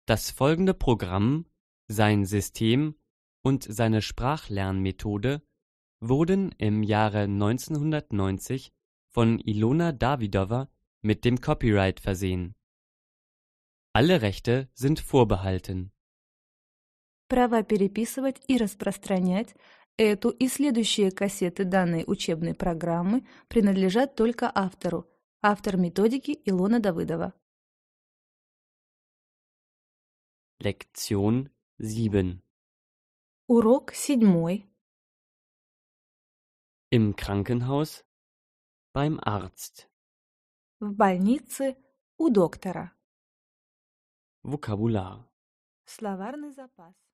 Das folgende Programm, sein System und seine Sprachlernmethode wurden im Jahre 1990 von Ilona Davydova mit dem Copyright versehen. Alle Rechte sind vorbehalten. Права переписывать и распространять эту и следующие кассеты данной учебной программы принадлежат только автору. Автор методики Илона Давыдова. Lektion 7. Урок 7. Im Krankenhaus, beim Arzt. В больнице у доктора. Vokabular. Словарный запас.